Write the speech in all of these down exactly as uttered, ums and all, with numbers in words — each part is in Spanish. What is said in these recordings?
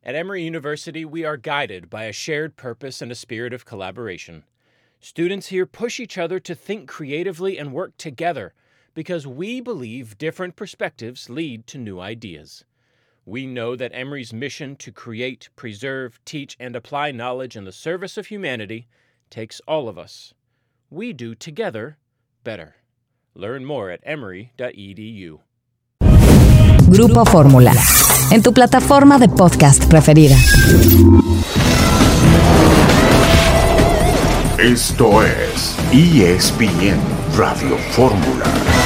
At Emory University, we are guided by a shared purpose and a spirit of collaboration. Students here push each other to think creatively and work together because we believe different perspectives lead to new ideas. We know that Emory's mission to create, preserve, teach, and apply knowledge in the service of humanity takes all of us. We do together better. Learn more at emory dot e d u. Grupo Fórmula, en tu plataforma de podcast preferida. Esto es E S P N Radio Fórmula.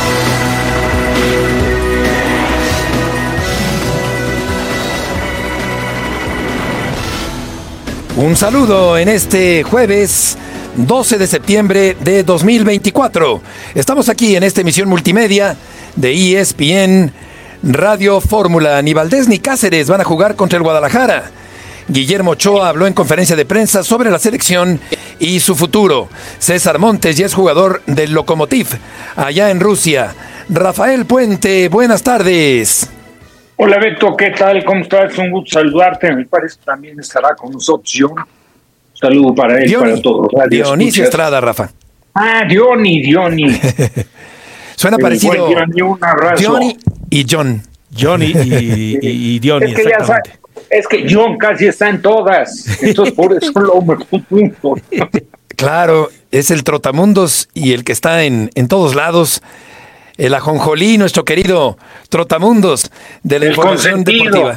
Un saludo en este jueves doce de septiembre de dos mil veinticuatro. Estamos aquí en esta emisión multimedia de E S P N Radio Fórmula. Ni Valdés ni Cáceres van a jugar contra el Guadalajara. Guillermo Ochoa habló en conferencia de prensa sobre la selección y su futuro. César Montes ya es jugador del Lokomotiv allá en Rusia. Rafael Puente, buenas tardes. Hola Beto, ¿qué tal? ¿Cómo estás? Un gusto saludarte. Me parece que también estará con nosotros John. Un saludo para él, Diony, para todos. Dionisio Estrada, Rafa. Ah, Diony, Diony. Suena El parecido. buen Diony, un abrazo. Diony y John. Johnny y, y, y Diony, es que ya exactamente. sabes, es que John casi está en todas. Entonces por eso lo me confundo. Claro, es el trotamundos y el que está en, en todos lados. El ajonjolí, nuestro querido trotamundos de la El información consentido. deportiva.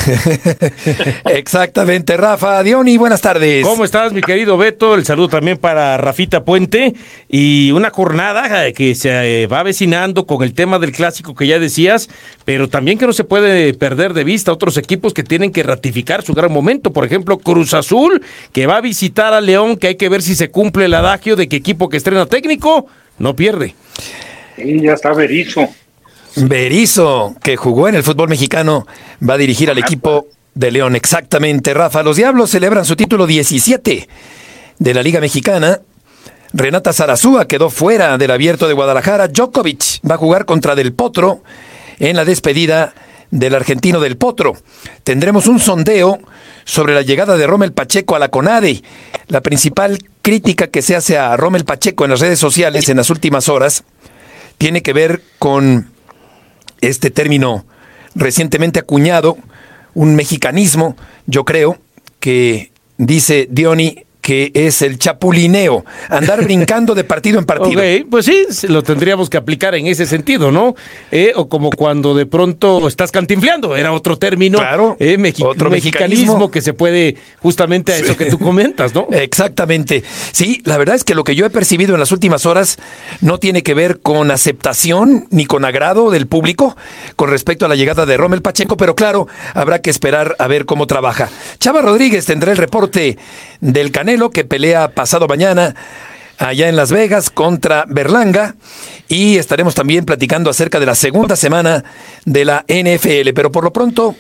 Exactamente, Rafa. Diony, buenas tardes. ¿Cómo estás, mi querido Beto? El saludo también para Rafita Puente. Y una jornada que se va avecinando con el tema del clásico que ya decías, pero también que no se puede perder de vista otros equipos que tienen que ratificar su gran momento. Por ejemplo, Cruz Azul, que va a visitar a León, que hay que ver si se cumple el adagio de que equipo que estrena técnico no pierde. Sí, ya está Berizzo. Berizzo, que jugó en el fútbol mexicano, va a dirigir al equipo de León. Exactamente, Rafa. Los Diablos celebran su título diecisiete de la Liga Mexicana. Renata Zarazúa quedó fuera del Abierto de Guadalajara. Djokovic va a jugar contra Del Potro en la despedida del argentino Del Potro. Tendremos un sondeo sobre la llegada de Rommel Pacheco a la CONADE. La principal crítica que se hace a Rommel Pacheco en las redes sociales en las últimas horas tiene que ver con este término recientemente acuñado, un mexicanismo, yo creo, que dice Diony que es el chapulineo, andar brincando de partido en partido. Ok, pues sí, lo tendríamos que aplicar en ese sentido, ¿no? Eh, o como cuando de pronto estás cantinfleando, era otro término, claro, eh, mexi- otro mexicanismo, mexicanismo que se puede justamente a eso sí. que tú comentas, ¿no? Exactamente. Sí, la verdad es que lo que yo he percibido en las últimas horas no tiene que ver con aceptación ni con agrado del público con respecto a la llegada de Rommel Pacheco, pero claro, habrá que esperar a ver cómo trabaja. Chava Rodríguez tendrá el reporte del Canelo, que pelea pasado mañana allá en Las Vegas contra Berlanga, y estaremos también platicando acerca de la segunda semana de la N F L. Pero por lo pronto,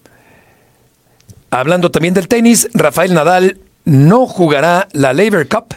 hablando también del tenis, Rafael Nadal no jugará la Laver Cup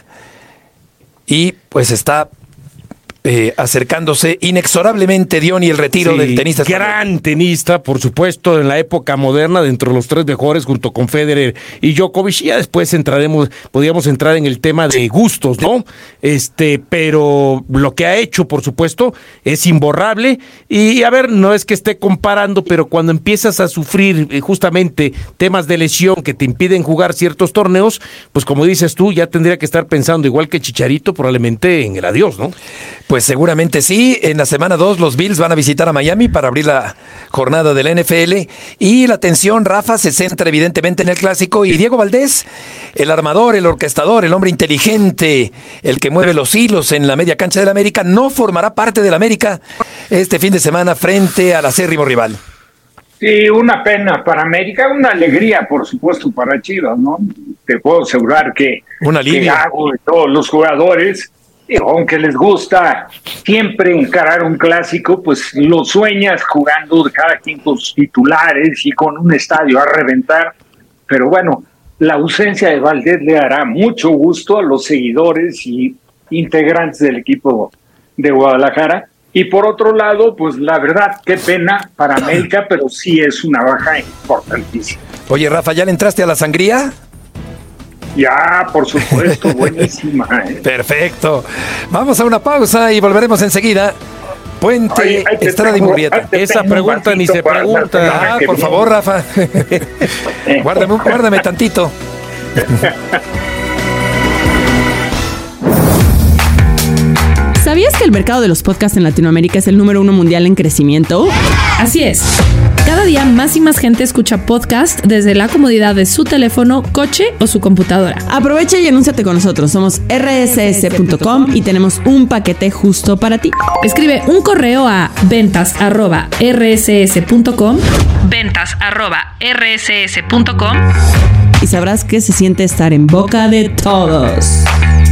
y pues está Eh, acercándose inexorablemente Diony el retiro Sí, del tenista español. Gran tenista, por supuesto, en la época moderna, dentro de los tres mejores, junto con Federer y Djokovic. Y ya después entraremos, podríamos entrar en el tema de gustos, ¿no? Este, pero lo que ha hecho, por supuesto, es imborrable. Y a ver, no es que esté comparando, pero cuando empiezas a sufrir eh, justamente temas de lesión que te impiden jugar ciertos torneos, pues como dices tú, ya tendría que estar pensando, igual que Chicharito, probablemente en el adiós, ¿no? Pues seguramente sí. En la semana dos los Bills van a visitar a Miami para abrir la jornada de la N F L, y la atención, Rafa, se centra evidentemente en el clásico, y Diego Valdés, el armador, el orquestador, el hombre inteligente, el que mueve los hilos en la media cancha del América, no formará parte del América este fin de semana frente al acérrimo rival. Sí, una pena para América, una alegría, por supuesto, para Chivas, ¿no? Te puedo asegurar que, Un alivio. que hago de todos los jugadores. Digo, aunque les gusta siempre encarar un clásico, pues lo sueñas jugando cada quien con sus titulares y con un estadio a reventar. Pero bueno, la ausencia de Valdés le hará mucho gusto a los seguidores y integrantes del equipo de Guadalajara, Y por otro lado, pues la verdad, qué pena para América, pero sí es una baja importantísima. Oye, Rafa, ¿ya le entraste a la sangría? Ya, por supuesto, buenísima. ¿eh? Perfecto. Vamos a una pausa y volveremos enseguida. Puente Ay, ay, Estrada y tengo- Murrieta. ay, te Esa tengo un pregunta ni vasito se para la pregunta. semana Ah, que por viene. favor, Rafa. guárdame, guárdame tantito. ¿Sabías que el mercado de los podcasts en Latinoamérica es el número uno mundial en crecimiento? Así es. Cada día más y más gente escucha podcast desde la comodidad de su teléfono, coche o su computadora. Aprovecha y anúnciate con nosotros. Somos erre ese ese punto com y tenemos un paquete justo para ti. Escribe un correo a ventas arroba erre ese ese punto com, ventas arroba erre ese ese punto com Y sabrás que se siente estar en boca de todos.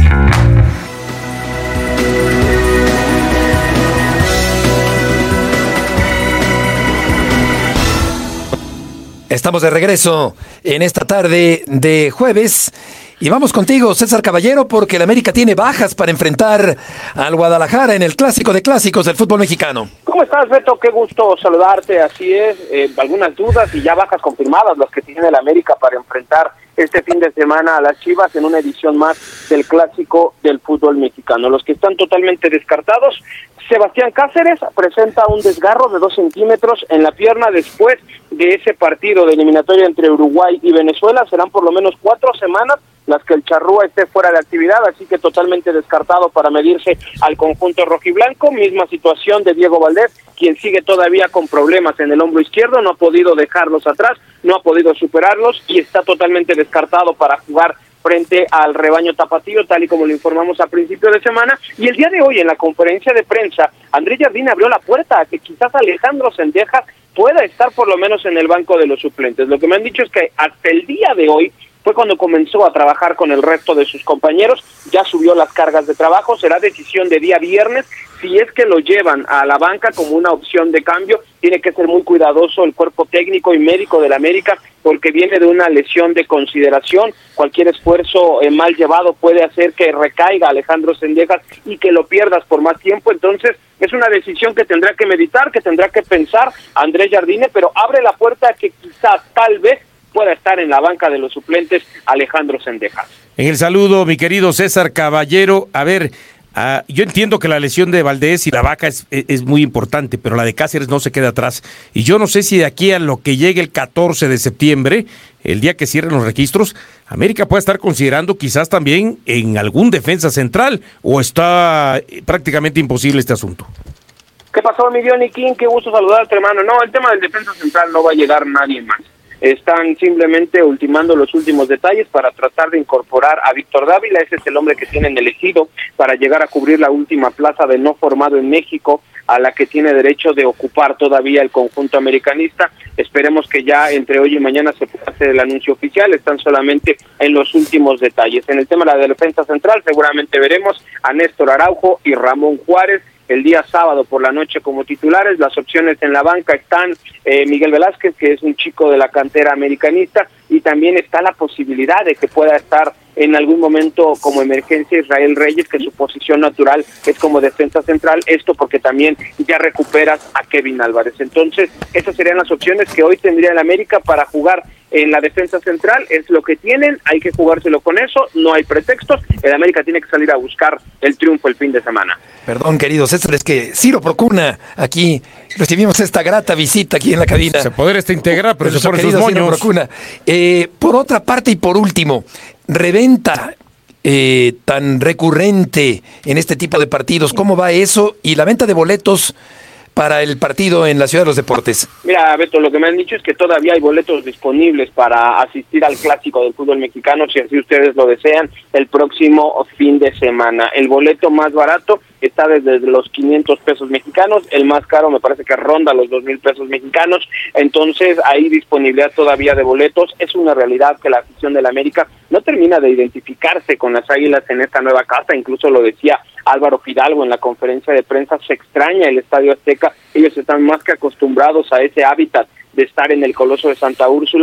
Estamos de regreso en esta tarde de jueves y vamos contigo, César Caballero, porque el América tiene bajas para enfrentar al Guadalajara en el clásico de clásicos del fútbol mexicano. ¿Cómo estás, Beto? Qué gusto saludarte, así es. Eh, algunas dudas y ya bajas confirmadas las que tiene el América para enfrentar este fin de semana a las Chivas en una edición más del clásico del fútbol mexicano. Los que están totalmente descartados: Sebastián Cáceres presenta un desgarro de dos centímetros en la pierna después de ese partido de eliminatoria entre Uruguay y Venezuela. Serán por lo menos cuatro semanas las que el charrúa esté fuera de actividad, así que totalmente descartado para medirse al conjunto rojiblanco. Misma situación de Diego Valdés, quien sigue todavía con problemas en el hombro izquierdo, no ha podido dejarlos atrás, no ha podido superarlos y está totalmente descartado para jugar frente al rebaño tapatío, tal y como lo informamos a principio de semana. Y el día de hoy, en la conferencia de prensa, Andrés Jardine abrió la puerta a que quizás Alejandro Sendejas pueda estar por lo menos en el banco de los suplentes. Lo que me han dicho es que hasta el día de hoy fue cuando comenzó a trabajar con el resto de sus compañeros, ya subió las cargas de trabajo, será decisión de día viernes. Si es que lo llevan a la banca como una opción de cambio, tiene que ser muy cuidadoso el cuerpo técnico y médico del América, porque viene de una lesión de consideración. Cualquier esfuerzo eh, mal llevado puede hacer que recaiga Alejandro Sendejas y que lo pierdas por más tiempo. Entonces es una decisión que tendrá que meditar, que tendrá que pensar Andrés Jardine, pero abre la puerta a que quizás, tal vez, pueda estar en la banca de los suplentes Alejandro Sendejas. En el saludo, mi querido César Caballero, a ver, uh, yo entiendo que la lesión de Valdés y la vaca es, es muy importante, pero la de Cáceres no se queda atrás. Y yo no sé si de aquí a lo que llegue el catorce de septiembre, el día que cierren los registros, América puede estar considerando quizás también en algún defensa central, o está prácticamente imposible este asunto. ¿Qué pasó, mi Johnny King? Qué gusto saludarte, hermano. No, el tema del defensa central no va a llegar nadie más. Están simplemente ultimando los últimos detalles para tratar de incorporar a Víctor Dávila. Ese es el hombre que tienen elegido para llegar a cubrir la última plaza de no formado en México, a la que tiene derecho de ocupar todavía el conjunto americanista. Esperemos que ya entre hoy y mañana se pueda hacer el anuncio oficial. Están solamente en los últimos detalles. En el tema de la defensa central seguramente veremos a Néstor Araujo y Ramón Juárez el día sábado por la noche como titulares. Las opciones en la banca están eh, Miguel Velázquez, que es un chico de la cantera americanista, y también está la posibilidad de que pueda estar en algún momento como emergencia Israel Reyes, que su posición natural es como defensa central, esto porque también ya recuperas a Kevin Álvarez. Entonces, esas serían las opciones que hoy tendría el América para jugar en la defensa central. Es lo que tienen, hay que jugárselo con eso, no hay pretextos. El América tiene que salir a buscar el triunfo el fin de semana. Perdón, querido César, es que Ciro Procuna, aquí recibimos esta grata visita aquí en la cabina. Se podrá este integrar, pero Nuestro se pone sus querido Ciro moños. Procuna. Eh, por otra parte y por último, reventa eh, tan recurrente en este tipo de partidos, ¿cómo va eso? Y la venta de boletos para el partido en la Ciudad de los Deportes. Mira, Beto, lo que me han dicho es que todavía hay boletos disponibles para asistir al clásico del fútbol mexicano, si así ustedes lo desean, el próximo fin de semana. El boleto más barato está desde los quinientos pesos mexicanos, el más caro me parece que ronda los dos mil pesos mexicanos. Entonces hay disponibilidad todavía de boletos. Es una realidad que la afición del América no termina de identificarse con las Águilas en esta nueva casa. Incluso lo decía Álvaro Fidalgo en la conferencia de prensa, se extraña el Estadio Azteca. Ellos están más que acostumbrados a ese hábitat de estar en el Coloso de Santa Úrsula.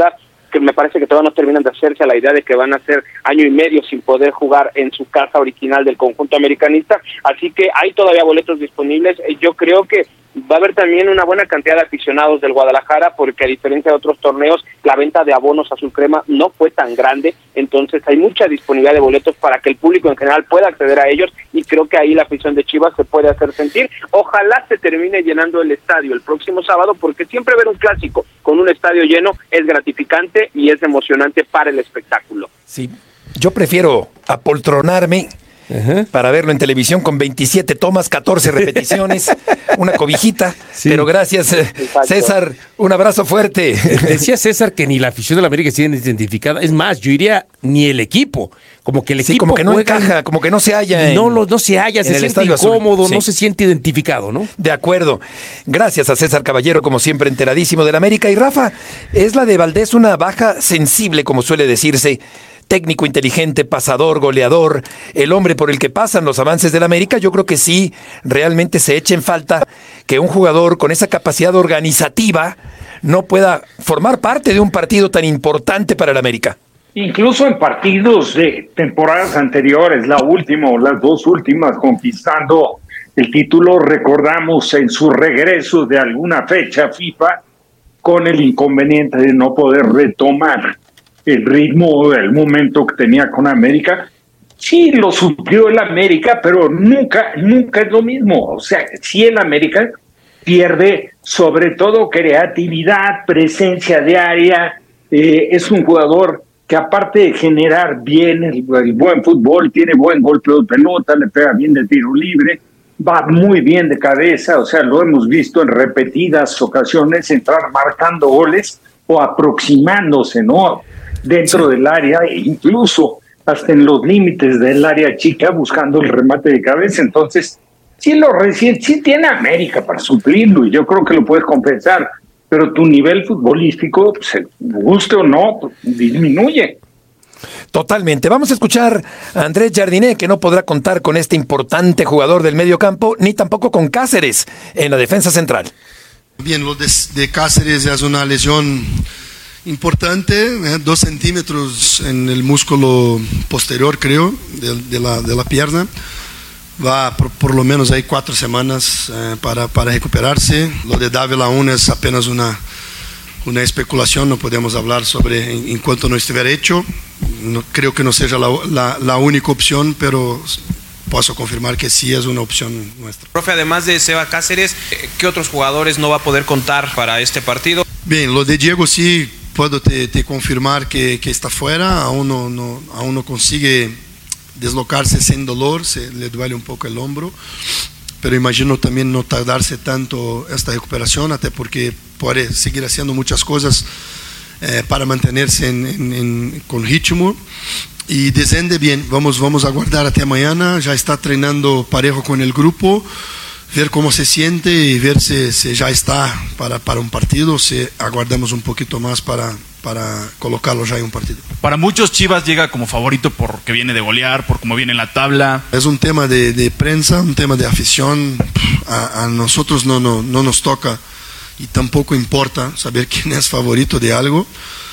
que me parece que todavía no terminan de hacerse a la idea de que van a ser año y medio sin poder jugar en su casa original del conjunto americanista, así que hay todavía boletos disponibles. Yo creo que va a haber también una buena cantidad de aficionados del Guadalajara, porque a diferencia de otros torneos, la venta de abonos azul crema no fue tan grande, entonces hay mucha disponibilidad de boletos para que el público en general pueda acceder a ellos, y creo que ahí la afición de Chivas se puede hacer sentir. Ojalá se termine llenando el estadio el próximo sábado, porque siempre ver un clásico con un estadio lleno es gratificante y es emocionante para el espectáculo. Sí, yo prefiero apoltronarme Ajá. para verlo en televisión con veintisiete tomas, catorce repeticiones, una cobijita, sí. pero gracias Exacto. César, un abrazo fuerte. Decía César que ni la afición de la América se identificada, es más, yo diría ni el equipo, como que el sí, equipo como que no juega, encaja, como que no se halla en, no, lo, no se halla, se siente incómodo, sí. no se siente identificado, ¿no? De acuerdo, gracias a César Caballero, como siempre enteradísimo del América. Y Rafa, ¿es la de Valdés una baja sensible, como suele decirse? Técnico inteligente, pasador, goleador, el hombre por el que pasan los avances del América. Yo creo que sí, realmente se echa en falta que un jugador con esa capacidad organizativa no pueda formar parte de un partido tan importante para el América. Incluso en partidos de temporadas anteriores, la última o las dos últimas, conquistando el título, recordamos en su regreso de alguna fecha FIFA, con el inconveniente de no poder retomar el ritmo, el momento que tenía con América. Sí lo suplió el América, pero nunca, nunca es lo mismo. O sea, sí el América pierde sobre todo creatividad, presencia de área, eh, es un jugador que aparte de generar bien el, el buen fútbol, tiene buen golpe de pelota, le pega bien de tiro libre, va muy bien de cabeza, o sea, lo hemos visto en repetidas ocasiones entrar marcando goles o aproximándose, ¿no?, dentro del área, e incluso hasta en los límites del área chica, buscando el remate de cabeza. Entonces, sí lo recién, sí tiene América para suplirlo, y yo creo que lo puedes compensar, pero tu nivel futbolístico, pues, guste o no, pues, disminuye. Totalmente. Vamos a escuchar a Andrés Jardiné, que no podrá contar con este importante jugador del medio campo, ni tampoco con Cáceres en la defensa central. Bien, lo de, de Cáceres es una lesión importante, eh, dos centímetros en el músculo posterior, creo, de, de, la, de la pierna. Va por, por lo menos hay cuatro semanas eh, para, para recuperarse. Lo de Dávila aún es apenas una, una especulación, no podemos hablar sobre en, en cuanto no estuviera hecho. No, creo que no sea la, la, la única opción, pero puedo confirmar que sí es una opción nuestra. Profe, además de Seba Cáceres, ¿qué otros jugadores no va a poder contar para este partido? Bien, lo de Diego sí puedo te, te confirmar que, que está fuera, aún no, no, aún no consigue deslocarse sin dolor, se le duele un poco el hombro, pero imagino también no tardarse tanto esta recuperación, hasta porque puede seguir haciendo muchas cosas eh, para mantenerse en, en, en, con ritmo. Y descende bien, vamos, vamos a aguardar hasta mañana, ya está entrenando parejo con el grupo, ver cómo se siente y ver si, si ya está para, para un partido, si aguardamos un poquito más para, para colocarlo ya en un partido. Para muchos Chivas llega como favorito porque viene de golear, por cómo viene en la tabla. Es un tema de, de prensa, un tema de afición, a, a nosotros no, no, no nos toca y tampoco importa saber quién es favorito de algo.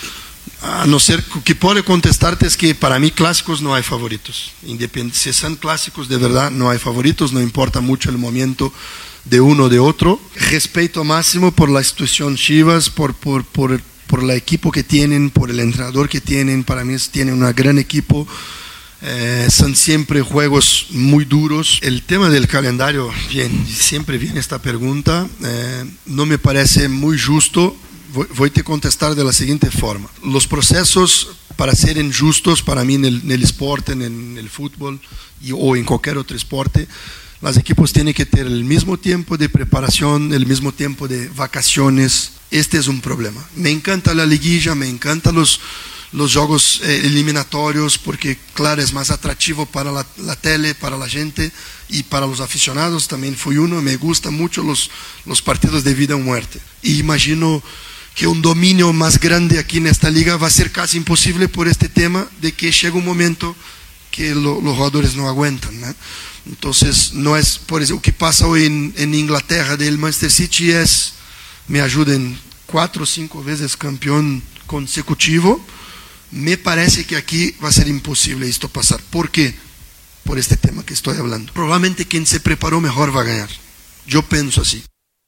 A no ser que puede contestarte es que para mí clásicos no hay favoritos. Independ- si son clásicos de verdad no hay favoritos, no importa mucho el momento de uno o de otro. Respeto máximo por la institución Chivas, por, por, por, por el equipo que tienen, por el entrenador que tienen. Para mí tienen un gran equipo. Eh, son siempre juegos muy duros. El tema del calendario, bien, siempre viene esta pregunta. Eh, no me parece muy justo. Voy a contestar de la siguiente forma. Los procesos para ser justos para mí en el, en el deporte, en el, en el fútbol y, o en cualquier otro deporte, los equipos tienen que tener el mismo tiempo de preparación, el mismo tiempo de vacaciones. Este es un problema. Me encanta la liguilla, me encantan los, los juegos eh, eliminatorios porque, claro, es más atractivo para la, la tele, para la gente y para los aficionados. También fui uno, me gustan mucho los, los partidos de vida o muerte. Y imagino que un dominio más grande aquí en esta liga va a ser casi imposible por este tema de que llega un momento que lo, los jugadores no aguantan, ¿no? Entonces, no es, por eso, lo que pasa hoy en, en Inglaterra del Manchester City es, me ayuden, cuatro o cinco veces campeón consecutivo, me parece que aquí va a ser imposible esto pasar. ¿Por qué? Por este tema que estoy hablando. Probablemente quien se preparó mejor va a ganar. Yo pienso así.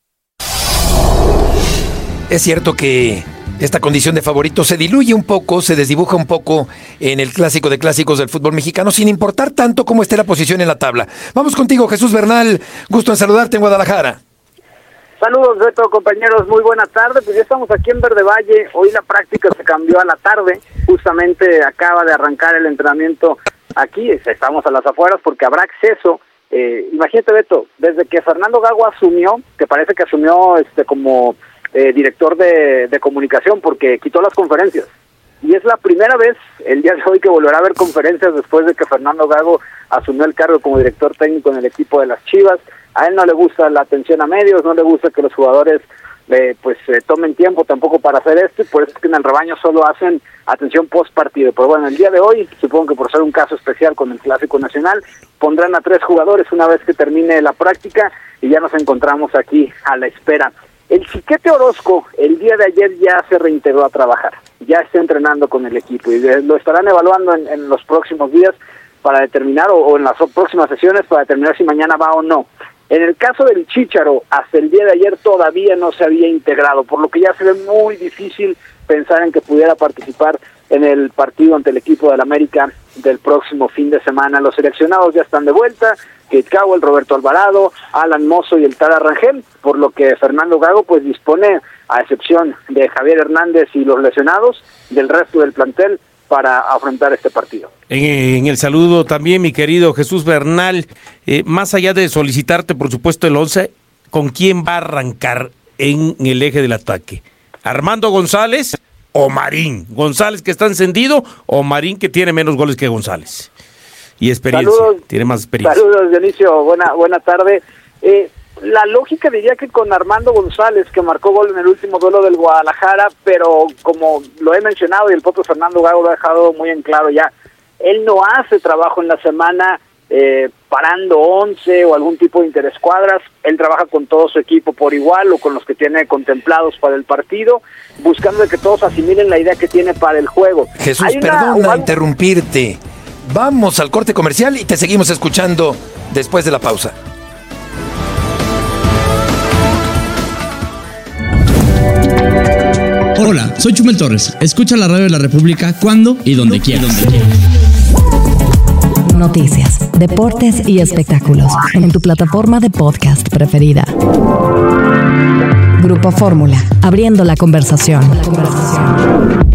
Es cierto que esta condición de favorito se diluye un poco, se desdibuja un poco en el clásico de clásicos del fútbol mexicano, sin importar tanto cómo esté la posición en la tabla. Vamos contigo, Jesús Bernal. Gusto en saludarte en Guadalajara. Saludos, Beto, compañeros, muy buenas tardes. Pues ya estamos aquí en Verde Valle. Hoy la práctica se cambió a la tarde. Justamente acaba de arrancar el entrenamiento aquí. Estamos a las afueras porque habrá acceso. Eh, imagínate, Beto, desde que Fernando Gago asumió, que parece que asumió este como eh, director de, de comunicación, porque quitó las conferencias. Y es la primera vez el día de hoy que volverá a haber conferencias después de que Fernando Gago asumió el cargo como director técnico en el equipo de las Chivas. A él no le gusta la atención a medios, no le gusta que los jugadores eh, pues eh, tomen tiempo tampoco para hacer esto, y por eso es que en el rebaño solo hacen atención post partido. Pero bueno, el día de hoy, supongo que por ser un caso especial con el Clásico Nacional, pondrán a tres jugadores una vez que termine la práctica y ya nos encontramos aquí a la espera. El Chiquete Orozco el día de ayer ya se reintegró a trabajar, ya está entrenando con el equipo y lo estarán evaluando en, en los próximos días para determinar, o, o en las próximas sesiones para determinar si mañana va o no. En el caso del Chícharo, hasta el día de ayer todavía no se había integrado, por lo que ya se ve muy difícil pensar en que pudiera participar en el partido ante el equipo del América del próximo fin de semana. Los seleccionados ya están de vuelta, Kate Cowell, Roberto Alvarado, Alan Mozo y el Tara Rangel, por lo que Fernando Gago pues dispone, a excepción de Javier Hernández y los lesionados, del resto del plantel para afrontar este partido. En, en el saludo también, mi querido Jesús Bernal, eh, más allá de solicitarte, por supuesto, el once, ¿con quién va a arrancar en el eje del ataque? ¿Armando González o Marín? ¿González que está encendido o Marín que tiene menos goles que González? Y experiencia, saludos, tiene más experiencia. Saludos, Dionisio, buena, buena tarde. Eh, la lógica diría que con Armando González, que marcó gol en el último duelo del Guadalajara, pero como lo he mencionado y el propio Fernando Gago lo ha dejado muy en claro ya, él no hace trabajo en la semana eh, parando once o algún tipo de interescuadras. Él trabaja con todo su equipo por igual o con los que tiene contemplados para el partido, buscando de que todos asimilen la idea que tiene para el juego. Jesús, Hay una, perdona una... interrumpirte. Vamos al corte comercial y te seguimos escuchando después de la pausa. Hola, soy Chumel Torres. Escucha la radio de la República cuando y donde quieras. Noticias, deportes y espectáculos en tu plataforma de podcast preferida. Grupo Fórmula, abriendo la conversación. La conversación.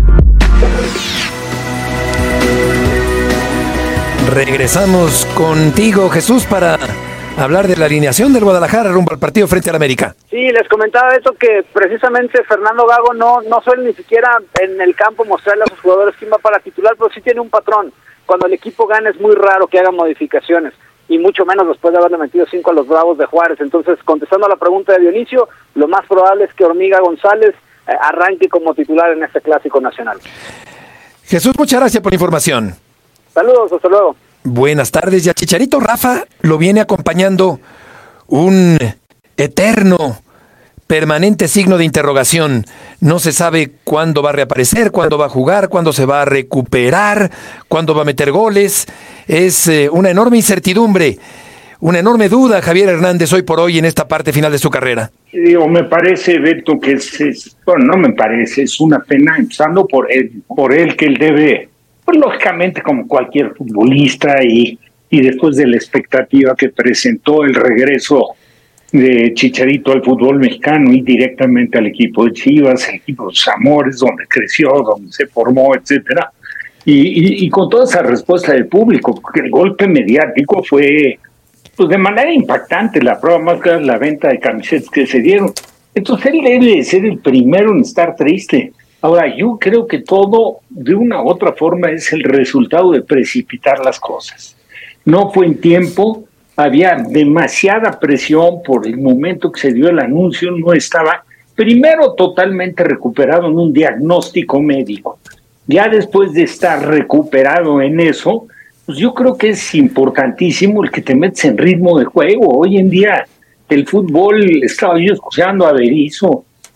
Regresamos contigo, Jesús, para hablar de la alineación del Guadalajara rumbo al partido frente al América. Sí, les comentaba eso, que precisamente Fernando Gago no, no suele ni siquiera en el campo mostrarle a sus jugadores quién va para titular, pero sí tiene un patrón. Cuando el equipo gana es muy raro que haga modificaciones, y mucho menos después de haberle metido cinco a los Bravos de Juárez. Entonces, contestando a la pregunta de Dionisio, lo más probable es que Hormiga González eh, arranque como titular en este Clásico Nacional. Jesús, muchas gracias por la información. Saludos, hasta luego. Buenas tardes. Y a Chicharito Rafa lo viene acompañando un eterno, permanente signo de interrogación. No se sabe cuándo va a reaparecer, cuándo va a jugar, cuándo se va a recuperar, cuándo va a meter goles. Es eh, una enorme incertidumbre, una enorme duda, Javier Hernández, hoy por hoy en esta parte final de su carrera. Digo, me parece, Beto, que es, es bueno, no me parece, es una pena, empezando por él, por él que él debe, pues lógicamente como cualquier futbolista y, y después de la expectativa que presentó el regreso de Chicharito al fútbol mexicano y directamente al equipo de Chivas, el equipo de sus amores, donde creció, donde se formó, etcétera, y, y, y con toda esa respuesta del público, porque el golpe mediático fue pues de manera impactante, la prueba más grande, la venta de camisetas que se dieron. Entonces él debe de ser el primero en estar triste. Ahora, yo creo que todo, de una u otra forma, es el resultado de precipitar las cosas. No fue en tiempo, había demasiada presión por el momento que se dio el anuncio, no estaba, primero, totalmente recuperado en un diagnóstico médico. Ya después de estar recuperado en eso, pues yo creo que es importantísimo el que te metes en ritmo de juego. Hoy en día, el fútbol, estaba yo escuchando a Berizzo,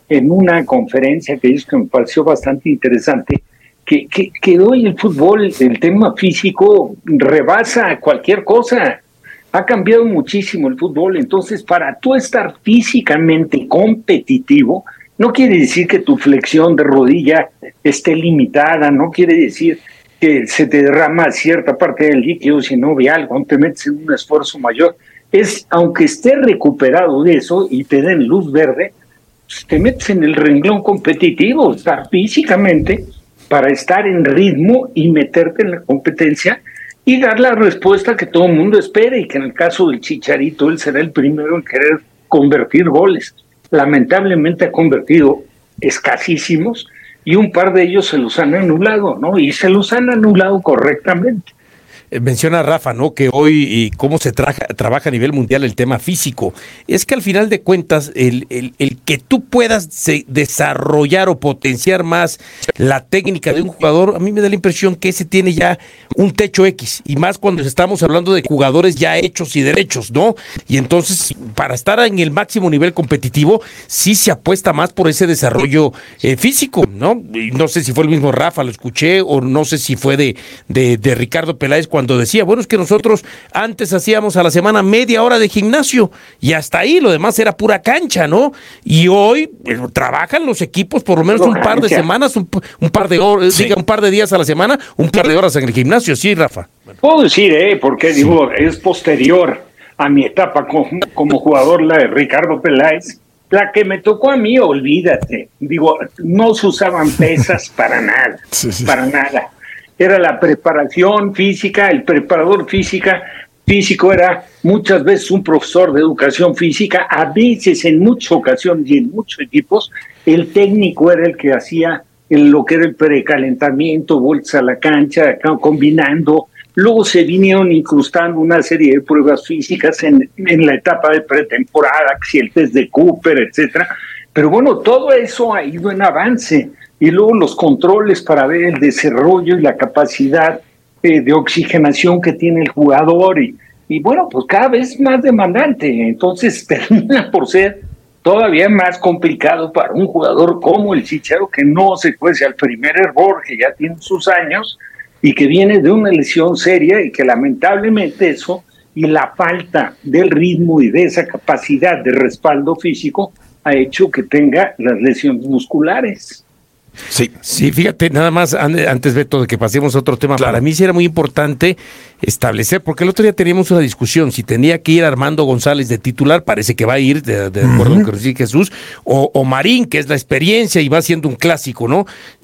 en una conferencia que hizo que me pareció bastante interesante, que, que, que hoy el fútbol, el tema físico, rebasa cualquier cosa. Ha cambiado muchísimo el fútbol, entonces para tú estar físicamente competitivo, no quiere decir que tu flexión de rodilla esté limitada, no quiere decir que se te derrama cierta parte del líquido si no ve algo, te metes en un esfuerzo mayor. Es, aunque estés recuperado de eso y te den luz verde, pues te metes en el renglón competitivo, estar físicamente para estar en ritmo y meterte en la competencia y dar la respuesta que todo el mundo espera, y que en el caso del Chicharito, él será el primero en querer convertir goles. Lamentablemente ha convertido escasísimos y un par de ellos se los han anulado, ¿no? Y se los han anulado correctamente. Menciona Rafa, ¿no? Que hoy y cómo se traja, trabaja a nivel mundial el tema físico. Es que al final de cuentas, el, el, el que tú puedas se, desarrollar o potenciar más la técnica de un jugador, a mí me da la impresión que ese tiene ya un techo X, y más cuando estamos hablando de jugadores ya hechos y derechos, ¿no? Y entonces, para estar en el máximo nivel competitivo, sí se apuesta más por ese desarrollo eh, físico, ¿no? Y no sé si fue el mismo Rafa, lo escuché, o no sé si fue de, de, de Ricardo Peláez, cuando decía, bueno, es que nosotros antes hacíamos a la semana media hora de gimnasio y hasta ahí, lo demás era pura cancha, ¿no? Y hoy eh, trabajan los equipos por lo menos un par de semanas, un, un par de horas, sí. diga, un par de días a la semana, un par de horas en el gimnasio, sí, Rafa. Puedo decir, eh, porque sí. digo, es posterior a mi etapa como, como jugador, la de Ricardo Peláez. La que me tocó a mí, olvídate. Digo, no se usaban pesas para nada, sí, sí. para nada. Era la preparación física, el preparador física, físico era muchas veces un profesor de educación física, a veces, en muchas ocasiones y en muchos equipos, el técnico era el que hacía en lo que era el precalentamiento, vueltas a la cancha, combinando. Luego se vinieron incrustando una serie de pruebas físicas en, en la etapa de pretemporada, que si el test de Cooper, etcétera. Pero bueno, todo eso ha ido en avance. Y luego los controles para ver el desarrollo y la capacidad eh, de oxigenación que tiene el jugador. Y, y bueno, pues cada vez más demandante. Entonces termina por ser todavía más complicado para un jugador como el Chicharo, que no se cuece al primer error, que ya tiene sus años y que viene de una lesión seria, y que lamentablemente eso y la falta del ritmo y de esa capacidad de respaldo físico ha hecho que tenga las lesiones musculares. Sí, sí, fíjate, nada más antes, Beto, de que pasemos a otro tema, claro. Para mí sí era muy importante establecer, porque el otro día teníamos una discusión, si tenía que ir Armando González de titular, parece que va a ir, de, de acuerdo uh-huh. con lo que dice Jesús, o, o Marín, que es la experiencia y va siendo un clásico, ¿no?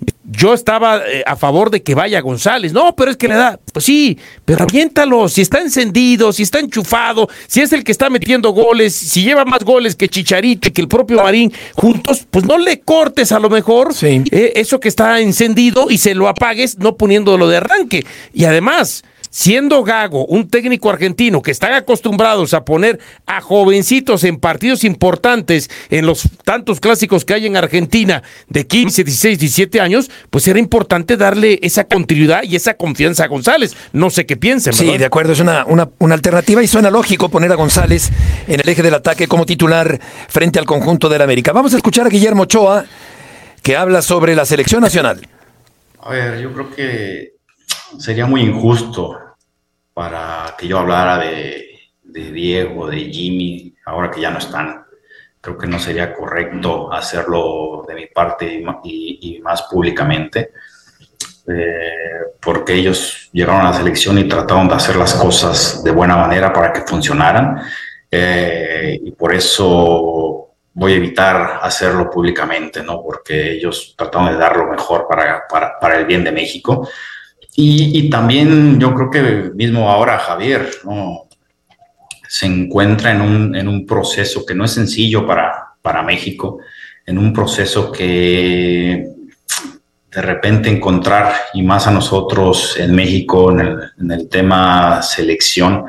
Yo estaba eh, a favor de que vaya González, no, pero es que le da, pues sí, pero aviéntalo, si está encendido, si está enchufado, si es el que está metiendo goles, si lleva más goles que Chicharito y que el propio Marín juntos, pues no le cortes a lo mejor sí. eh, eso que está encendido y se lo apagues no poniéndolo de arranque. Y además, siendo Gago un técnico argentino que están acostumbrados a poner a jovencitos en partidos importantes, en los tantos clásicos que hay en Argentina de quince, dieciséis, diecisiete años, pues era importante darle esa continuidad y esa confianza a González. No sé qué piensen, ¿verdad? Sí, de acuerdo, es una, una, una alternativa y suena lógico poner a González en el eje del ataque como titular frente al conjunto del América. Vamos a escuchar a Guillermo Ochoa, que habla sobre la selección nacional. A ver, yo creo que sería muy injusto para que yo hablara de, de Diego, de Jimmy, ahora que ya no están. Creo que no sería correcto hacerlo de mi parte y, y, y más públicamente, eh, porque ellos llegaron a la selección y trataron de hacer las cosas de buena manera para que funcionaran, eh, y por eso voy a evitar hacerlo públicamente, ¿no? Porque ellos trataron de dar lo mejor para, para, para el bien de México. Y, y también yo creo que mismo ahora Javier, ¿no? Se encuentra en un, en un proceso que no es sencillo para, para México, en un proceso que de repente encontrar, y más a nosotros en México, en el, en el tema selección,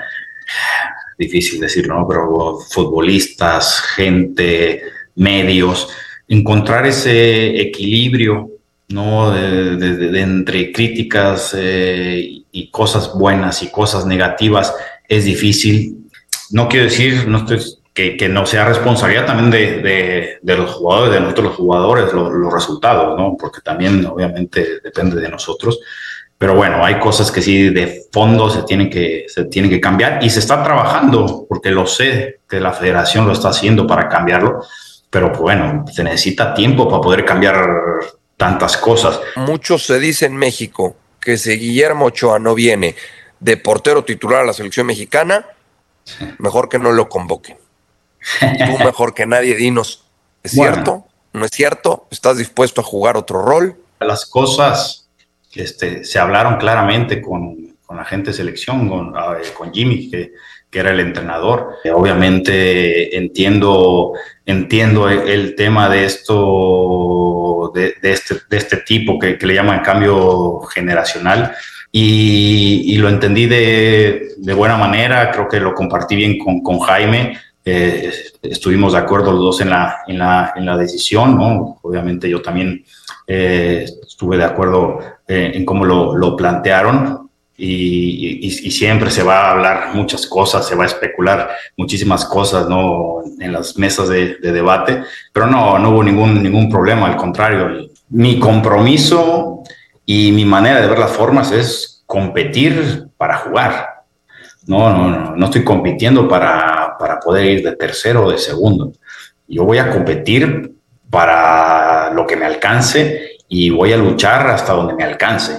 difícil decirlo, ¿no? Pero futbolistas, gente, medios, encontrar ese equilibrio, ¿no? De, de, de, de entre críticas eh, y cosas buenas y cosas negativas es difícil. No quiero decir, no estoy que, que no sea responsabilidad también de, de, de los jugadores, de nosotros los jugadores, los, los resultados, ¿no? Porque también obviamente depende de nosotros. Pero bueno, hay cosas que sí de fondo se tienen que, se tienen que cambiar y se está trabajando, porque lo sé que la federación lo está haciendo para cambiarlo, pero bueno, se necesita tiempo para poder cambiar tantas cosas. Mucho se dice en México que si Guillermo Ochoa no viene de portero titular a la selección mexicana, sí, mejor que no lo convoquen. Tú mejor que nadie, dinos, ¿es bueno. cierto? ¿No es cierto? ¿Estás dispuesto a jugar otro rol? Las cosas este, se hablaron claramente con, con la gente de selección, con, con Jimmy, que, que era el entrenador. Obviamente entiendo, entiendo el, el tema de esto, de, de, este, de este tipo que, que le llaman cambio generacional. Y, y lo entendí de, de buena manera, creo que lo compartí bien con, con Jaime. Eh, estuvimos de acuerdo los dos en la, en la, en la decisión, ¿no? Obviamente yo también eh, estuve de acuerdo eh, en cómo lo, lo plantearon y, y, y siempre se va a hablar muchas cosas, se va a especular muchísimas cosas, ¿no? En las mesas de, de debate, pero no, no hubo ningún, ningún problema, al contrario. Mi compromiso y mi manera de ver las formas es competir para jugar. No, no, no, no estoy compitiendo para, para poder ir de tercero o de segundo. Yo voy a competir para lo que me alcance y voy a luchar hasta donde me alcance.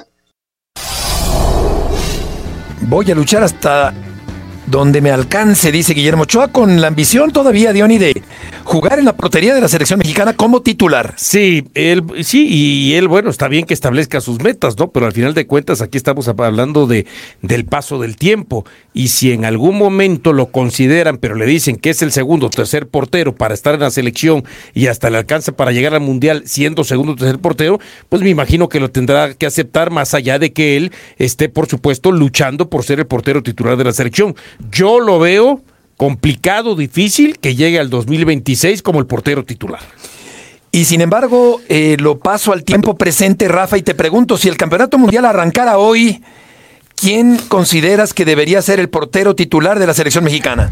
Voy a luchar hasta donde me alcance, dice Guillermo Ochoa, con la ambición todavía, Diony, de jugar en la portería de la selección mexicana como titular. Sí, él, sí, y él, bueno, está bien que establezca sus metas, ¿no? Pero al final de cuentas aquí estamos hablando de del paso del tiempo, y si en algún momento lo consideran, pero le dicen que es el segundo o tercer portero para estar en la selección y hasta le alcanza para llegar al Mundial siendo segundo o tercer portero, pues me imagino que lo tendrá que aceptar, más allá de que él esté, por supuesto, luchando por ser el portero titular de la selección. Yo lo veo complicado, difícil que llegue al dos mil veintiséis como el portero titular. Y sin embargo, eh, lo paso al tiempo presente, Rafa, y te pregunto, si el Campeonato Mundial arrancara hoy, ¿quién consideras que debería ser el portero titular de la selección mexicana?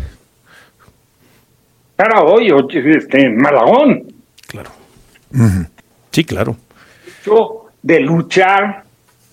Para hoy, este, Malagón. Claro. Uh-huh. Sí, claro. Yo, de luchar,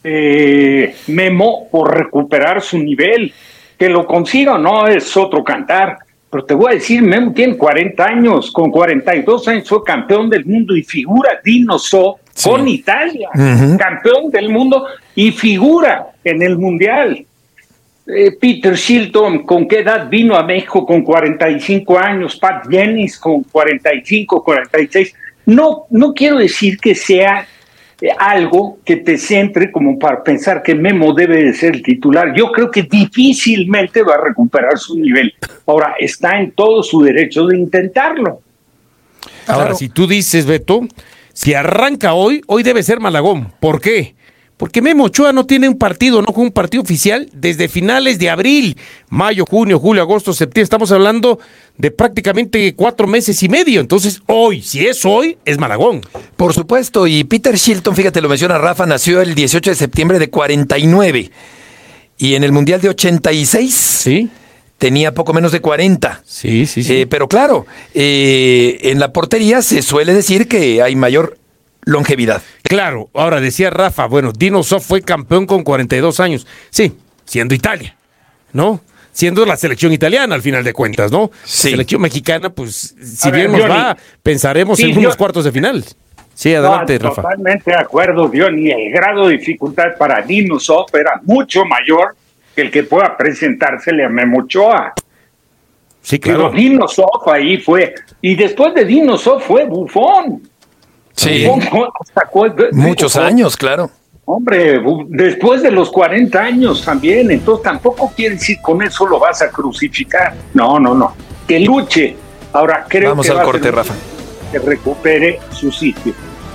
eh, Memo, por recuperar su nivel. Que lo consiga o no es otro cantar, pero te voy a decir, Memo tiene cuarenta años, con cuarenta y dos años fue campeón del mundo y figura Dinoso sí. con Italia, uh-huh. campeón del mundo y figura en el Mundial. Eh, Peter Shilton, ¿con qué edad vino a México? Con cuarenta y cinco años, Pat Jennings con cuarenta y cinco, cuarenta y seis. No, no quiero decir que sea algo que te centre como para pensar que Memo debe de ser el titular. Yo creo que difícilmente va a recuperar su nivel. Ahora, está en todo su derecho de intentarlo. Ahora, claro. Si tú dices, Beto, si arranca hoy, hoy debe ser Malagón. ¿Por qué? Porque Memo Ochoa no tiene un partido, no juega un partido oficial desde finales de abril, mayo, junio, julio, agosto, septiembre. Estamos hablando de prácticamente cuatro meses y medio. Entonces, hoy, si es hoy, es Malagón. Por supuesto, y Peter Shilton, fíjate, lo menciona Rafa, nació el dieciocho de septiembre de cuarenta y nueve. Y en el Mundial de ochenta y seis... Sí. Tenía poco menos de cuarenta. Sí, sí, sí. Eh, pero claro, eh, en la portería se suele decir que hay mayor longevidad. Claro, ahora decía Rafa, bueno, Dinoso fue campeón con cuarenta y dos años. Sí, siendo Italia, ¿no? Siendo la selección italiana al final de cuentas, ¿no? Sí. La selección mexicana, pues, si A bien ver, nos Johnny, va, pensaremos sí, en unos yo, cuartos de final. Sí, adelante, no, Rafa. Totalmente de acuerdo, Diony. El grado de dificultad para Dinoso era mucho mayor que el que pueda presentársele a Memo Ochoa. Sí, claro. Pero Dinoso ahí fue. Y después de Dinoso fue Buffon. Sí. Buffon sacó, Muchos Buffon. años, claro. Hombre, después de los cuarenta años también. Entonces tampoco quiere decir con eso lo vas a crucificar. No, no, no. Que luche. Ahora creo Vamos que al va corte, a ser Rafa. Que recupere su sitio.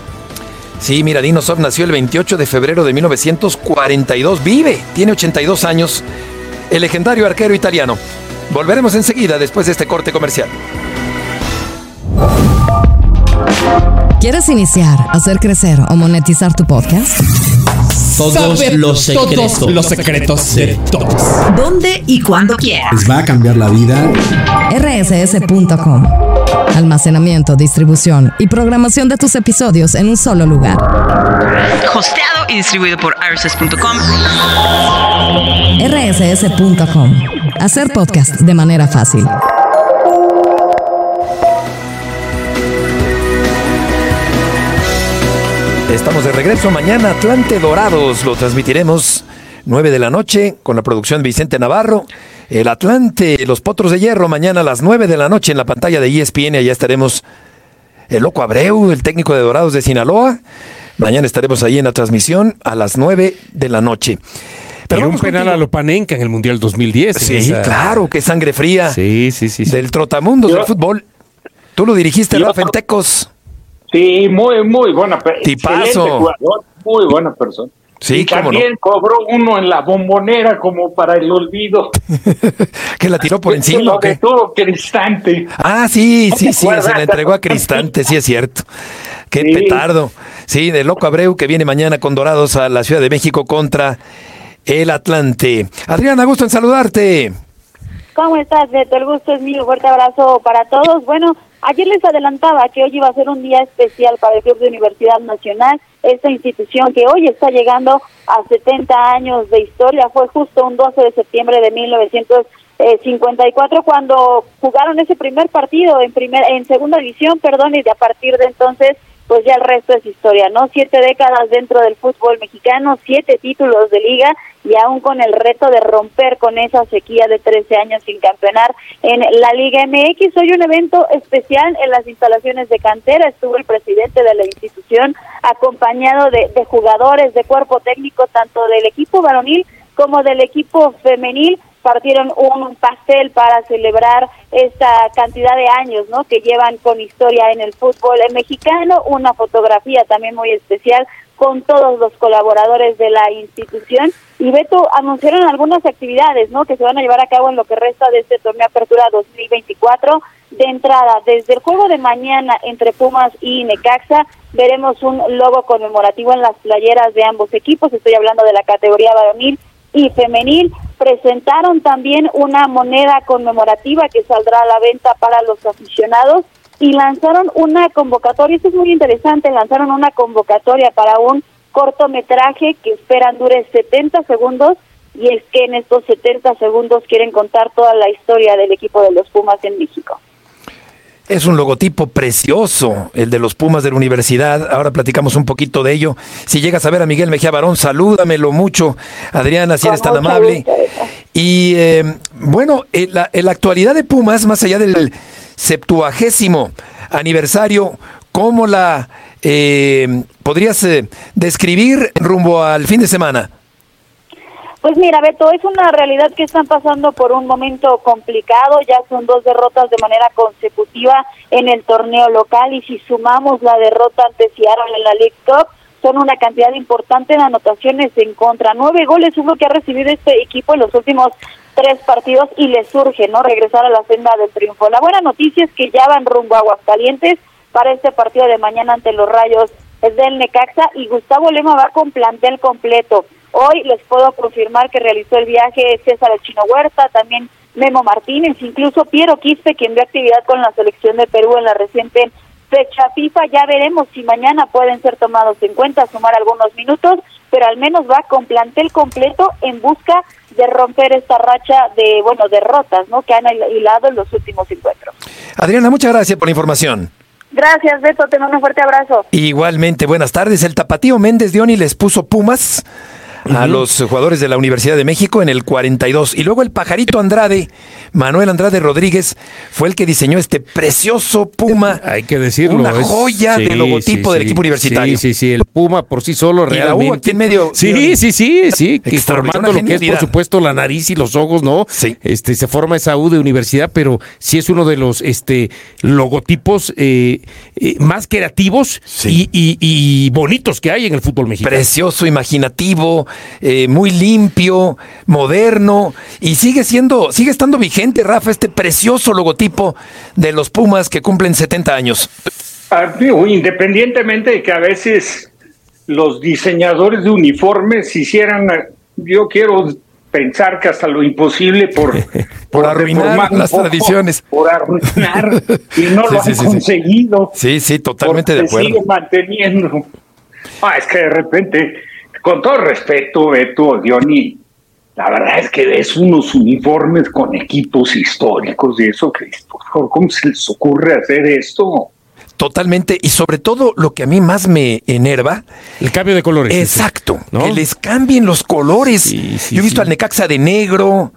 Sí, mira, Dinoso nació el veintiocho de febrero de mil novecientos cuarenta y dos. Vive, tiene ochenta y dos años. El legendario arquero italiano. Volveremos enseguida después de este corte comercial. ¿Quieres iniciar, hacer crecer o monetizar tu podcast? todos saber los secretos. todos los secretos de todos. ¿Dónde y cuando quieras? Les va a cambiar la vida. R S S punto com. Almacenamiento, distribución y programación de tus episodios en un solo lugar. Hosteado y distribuido por R S S punto com. R S S punto com. Hacer podcast de manera fácil. Estamos de regreso mañana, Atlante Dorados, lo transmitiremos nueve de la noche con la producción de Vicente Navarro. El Atlante, los Potros de Hierro, mañana a las nueve de la noche en la pantalla de E S P N. Allá estaremos el Loco Abreu, el técnico de Dorados de Sinaloa. Mañana estaremos ahí en la transmisión a las nueve de la noche. Pero un penal contigo a Lopanenka en el Mundial dos mil diez. Sí, esa... claro, qué sangre fría. Sí, sí, sí. sí. Del trotamundos del fútbol. Tú lo dirigiste, Rafa, en Tecos. Sí, muy, muy buena persona. Tipazo. Jugador, muy buena persona. Sí, y también no. cobró uno en la Bombonera como para el olvido. ¿Que la tiró por encima? Lo de todo Cristante. Ah, sí, ¿No sí, sí, acuerdas? se la entregó a Cristante, sí es cierto. Qué Sí. petardo. Sí, de Loco Abreu que viene mañana con Dorados a la Ciudad de México contra el Atlante. Adriana, gusto en saludarte. ¿Cómo estás, Beto? El gusto es mío. Fuerte abrazo para todos. Bueno, ayer les adelantaba que hoy iba a ser un día especial para el Club de Universidad Nacional. Esta institución que hoy está llegando a setenta años de historia. Fue justo un doce de septiembre de mil novecientos cincuenta y cuatro cuando jugaron ese primer partido en primer, en segunda división, perdón, y de a partir de entonces pues ya el resto es historia, ¿no? Siete décadas dentro del fútbol mexicano, siete títulos de liga y aún con el reto de romper con esa sequía de trece años sin campeonar en la Liga M X. Hoy un evento especial en las instalaciones de cantera. Estuvo el presidente de la institución acompañado de, de jugadores, de cuerpo técnico, tanto del equipo varonil como del equipo femenil. Partieron un pastel para celebrar esta cantidad de años, ¿no?, que llevan con historia en el fútbol mexicano, una fotografía también muy especial con todos los colaboradores de la institución. Y Beto, anunciaron algunas actividades, ¿no?, que se van a llevar a cabo en lo que resta de este torneo Apertura dos mil veinticuatro. De entrada, desde el juego de mañana entre Pumas y Necaxa, veremos un logo conmemorativo en las playeras de ambos equipos. Estoy hablando de la categoría varonil y femenil. Presentaron también una moneda conmemorativa que saldrá a la venta para los aficionados y lanzaron una convocatoria, esto es muy interesante, lanzaron una convocatoria para un cortometraje que esperan dure setenta segundos, y es que en estos setenta segundos quieren contar toda la historia del equipo de los Pumas en México. Es un logotipo precioso, el de los Pumas de la universidad. Ahora platicamos un poquito de ello. Si llegas a ver a Miguel Mejía Barón, salúdamelo mucho. Adriana, si eres tan amable. Y eh, bueno, en la, en la actualidad de Pumas, más allá del septuagésimo aniversario, ¿cómo la eh, podrías eh, describir rumbo al fin de semana? Pues mira, Beto, es una realidad que están pasando por un momento complicado. Ya son dos derrotas de manera consecutiva en el torneo local, y si sumamos la derrota ante Seattle en la League Cup, son una cantidad importante de anotaciones en contra. Nueve goles es lo que ha recibido este equipo en los últimos tres partidos y le surge, ¿no?, regresar a la senda del triunfo. La buena noticia es que ya van rumbo a Aguascalientes para este partido de mañana ante los Rayos del Necaxa, y Gustavo Lema va con plantel completo. Hoy les puedo confirmar que realizó el viaje César El Chino Huerta, también Memo Martínez, incluso Piero Quispe, quien dio actividad con la selección de Perú en la reciente fecha FIFA. Ya veremos si mañana pueden ser tomados en cuenta, sumar algunos minutos, pero al menos va con plantel completo en busca de romper esta racha de, bueno, derrotas, ¿no?, que han hilado en los últimos encuentros. Adriana, muchas gracias por la información. Gracias, Beto, te mando un fuerte abrazo. Igualmente, buenas tardes. El Tapatío Méndez de Oni les puso Pumas a uh-huh. los jugadores de la Universidad de México en el cuarenta y dos. Y luego el Pajarito Andrade, Manuel Andrade Rodríguez, fue el que diseñó este precioso Puma. Hay que decirlo. Una joya sí, de logotipo sí, del sí, equipo universitario. Sí, sí, sí. El Puma por sí solo realmente. Y la U aquí en medio. Sí, sí, sí, sí. Que formando lo que es, por supuesto, la nariz y los ojos, ¿no? Sí. Este, se forma esa U de universidad, pero sí es uno de los este, logotipos eh, eh, más creativos sí. y, y, y bonitos que hay en el fútbol mexicano. Precioso, imaginativo. Eh, muy limpio, moderno, y sigue siendo, sigue estando vigente, Rafa, este precioso logotipo de los Pumas que cumplen setenta años. Ah, independientemente de que a veces los diseñadores de uniformes hicieran, yo quiero pensar que hasta lo imposible por, por, por arruinar las poco, tradiciones. Por arruinar, y no sí, lo sí, han sí, conseguido. Sí, sí, totalmente de acuerdo. Sigue manteniendo. Ah, es que de repente, con todo respeto, Beto, Diony, la verdad es que ves unos uniformes con equipos históricos y eso, que por favor, ¿cómo se les ocurre hacer esto? Totalmente, y sobre todo lo que a mí más me enerva, el cambio de colores. Exacto, ¿no? Que les cambien los colores. Sí, sí, Yo he visto sí. al Necaxa de negro,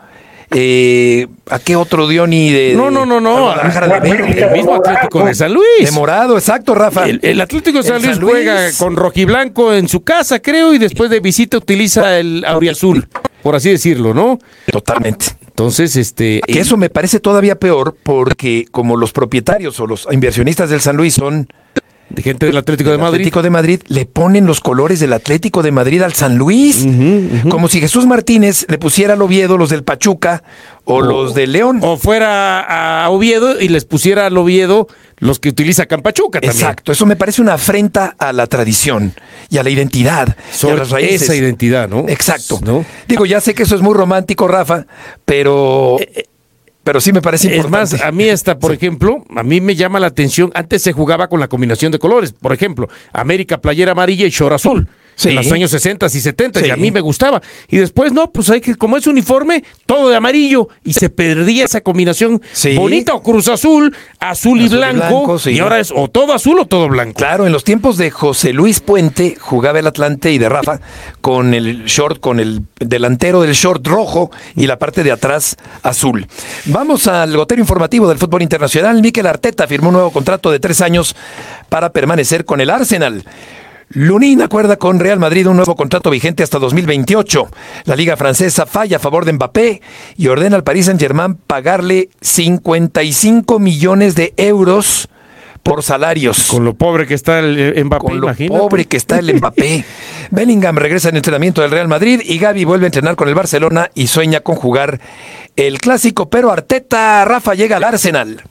eh, ¿a qué otro Diony de, de No, no, no, no. de verde? El mismo Atlético de San Luis. De morado, exacto, Rafa. El, el Atlético de San, Luis, San Luis juega con rojiblanco en su casa, creo, y después de visita utiliza el auriazul, por así decirlo, ¿no? Totalmente. Entonces, este... Que eso me parece todavía peor porque como los propietarios o los inversionistas del San Luis son... de gente del Atlético de Madrid. Atlético de Madrid, le ponen los colores del Atlético de Madrid al San Luis. Uh-huh, uh-huh. Como si Jesús Martínez le pusiera al Oviedo los del Pachuca o, o los del León. O fuera a Oviedo y les pusiera al Oviedo los que utiliza Campachuca también. Exacto, eso me parece una afrenta a la tradición y a la identidad. Sobre y a las raíces. Esa identidad, ¿no? Exacto. ¿No? Digo, ya sé que eso es muy romántico, Rafa, pero... Eh, Pero sí me parece importante. Es más, a mí hasta, por ejemplo, a mí me llama la atención, antes se jugaba con la combinación de colores, por ejemplo, América playera amarilla y short azul. Sí. En los años sesenta y setenta, sí. Y a mí me gustaba. Y después, no, pues hay que, como es uniforme, todo de amarillo, y se perdía esa combinación sí. bonita, o Cruz Azul, azul, azul y blanco, y, blanco, sí. y ahora es o todo azul o todo blanco. Claro, en los tiempos de José Luis Puente, jugaba el Atlante y de Rafa, con el short, con el delantero del short rojo y la parte de atrás azul. Vamos al gotero informativo del fútbol internacional. Mikel Arteta firmó un nuevo contrato de tres años para permanecer con el Arsenal. Lunin acuerda con Real Madrid un nuevo contrato vigente hasta dos mil veintiocho. La liga francesa falla a favor de Mbappé y ordena al Paris Saint-Germain pagarle cincuenta y cinco millones de euros por salarios. Con lo pobre que está el Mbappé, Con lo imagínate. pobre que está el Mbappé. Bellingham regresa al entrenamiento del Real Madrid y Gavi vuelve a entrenar con el Barcelona y sueña con jugar el Clásico, pero Arteta, Rafa, llega al Arsenal.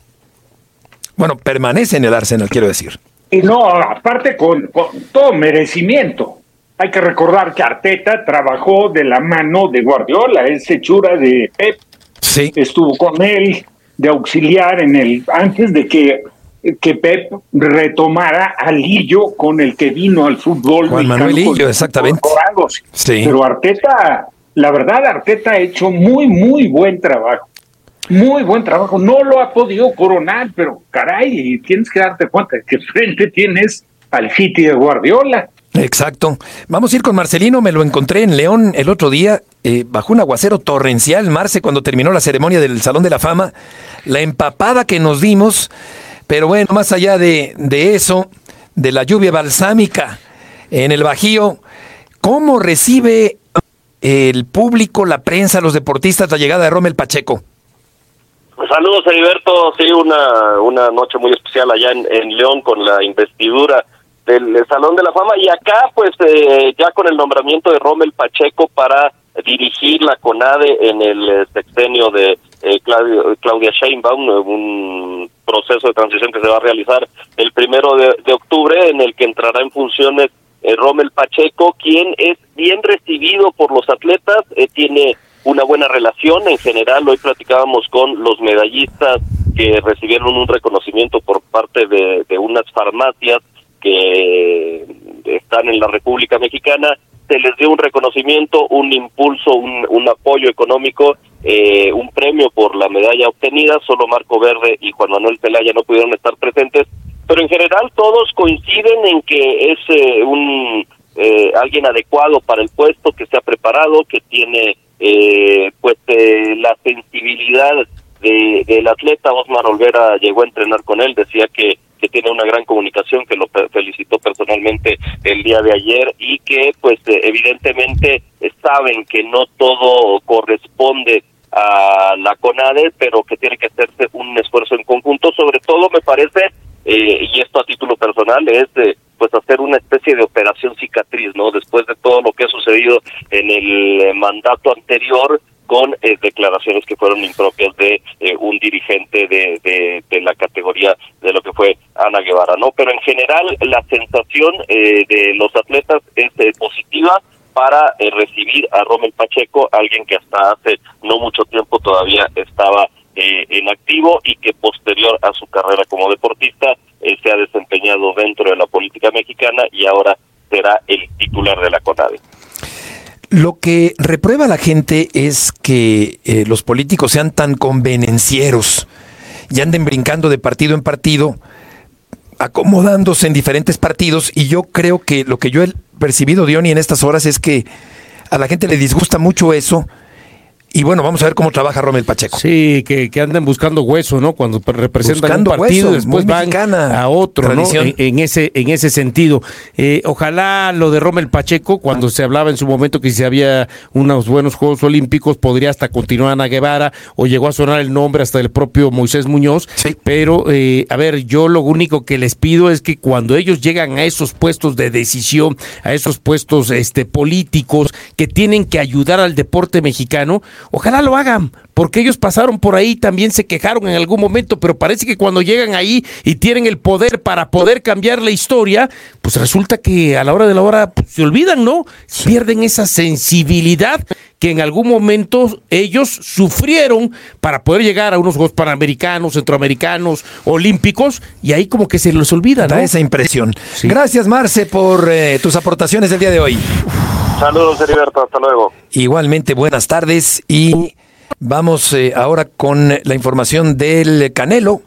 Bueno, permanece en el Arsenal, quiero decir. Y no, aparte con, con todo merecimiento. Hay que recordar que Arteta trabajó de la mano de Guardiola, es hechura de Pep. Sí. Estuvo con él de auxiliar en el antes de que, que Pep retomara a Lillo, con el que vino al fútbol. Juan Manuel Lillo, exactamente. Sí. Pero Arteta, la verdad, Arteta ha hecho muy, muy buen trabajo. Muy buen trabajo, no lo ha podido coronar, pero caray, tienes que darte cuenta de que frente tienes al City de Guardiola. Exacto. Vamos a ir con Marcelino, me lo encontré en León el otro día, eh, bajo un aguacero torrencial, Marce, cuando terminó la ceremonia del Salón de la Fama, la empapada que nos dimos, pero bueno, más allá de, de eso, de la lluvia balsámica en el Bajío, ¿cómo recibe el público, la prensa, los deportistas la llegada de Rommel Pacheco? Saludos, Heriberto. Sí, una una noche muy especial allá en, en León con la investidura del, del Salón de la Fama, y acá pues eh, ya con el nombramiento de Rommel Pacheco para dirigir la CONADE en el eh, sexenio de eh, Claudia, Claudia Sheinbaum, un proceso de transición que se va a realizar el primero de, de octubre, en el que entrará en funciones eh, Rommel Pacheco, quien es bien recibido por los atletas, eh, tiene una buena relación en general. Hoy platicábamos con los medallistas que recibieron un reconocimiento por parte de, de unas farmacias que están en la República Mexicana. Se les dio un reconocimiento, un impulso, un, un apoyo económico, eh, un premio por la medalla obtenida. Solo Marco Verde y Juan Manuel Pelaya no pudieron estar presentes, pero en general todos coinciden en que es eh, un eh, alguien adecuado para el puesto, que se ha preparado, que tiene Eh, pues eh, la sensibilidad de, del atleta. Osmar Olvera llegó a entrenar con él, decía que, que tiene una gran comunicación, que lo felicitó personalmente el día de ayer, y que pues eh, evidentemente saben que no todo corresponde a la CONADE, pero que tiene que hacerse un esfuerzo en conjunto. Sobre todo me parece, eh, y esto a título personal, es eh, pues hacer una especie de operación cicatriz, ¿no? Después de todo lo que ha sucedido en el mandato anterior, con eh, declaraciones que fueron impropias de eh, un dirigente de, de, de la categoría de lo que fue Ana Guevara, ¿no? Pero en general la sensación eh, de los atletas es eh, positiva para eh, recibir a Rommel Pacheco, alguien que hasta hace no mucho tiempo todavía estaba eh, en activo y que posterior a su carrera como deportista eh, se ha desempeñado dentro de la política mexicana y ahora será el titular de la CONADE. Lo que reprueba la gente es que eh, los políticos sean tan convenencieros y anden brincando de partido en partido, acomodándose en diferentes partidos, y yo creo que lo que yo he percibido, Diony, en estas horas es que a la gente le disgusta mucho eso. Y bueno, vamos a ver cómo trabaja Rommel Pacheco. Sí, que, que andan buscando hueso, ¿no? Cuando representan buscando un partido, hueso, después van a otro, tradición. ¿No? En, en ese en ese sentido. Eh, ojalá lo de Rommel Pacheco, cuando se hablaba en su momento que si había unos buenos Juegos Olímpicos, podría hasta continuar Ana Guevara, o llegó a sonar el nombre hasta del propio Moisés Muñoz. Sí. Pero, eh, a ver, yo lo único que les pido es que cuando ellos llegan a esos puestos de decisión, a esos puestos este políticos que tienen que ayudar al deporte mexicano, ojalá lo hagan, porque ellos pasaron por ahí, también se quejaron en algún momento, pero parece que cuando llegan ahí y tienen el poder para poder cambiar la historia, pues resulta que a la hora de la hora pues, se olvidan, ¿no? Sí. Pierden esa sensibilidad que en algún momento ellos sufrieron para poder llegar a unos Juegos Panamericanos, Centroamericanos, Olímpicos, y ahí como que se les olvida, ¿no? Da esa impresión. Sí. Gracias, Marce, por eh, tus aportaciones del día de hoy. Saludos, Heriberto, hasta luego. Igualmente, buenas tardes, y vamos eh, ahora con la información del Canelo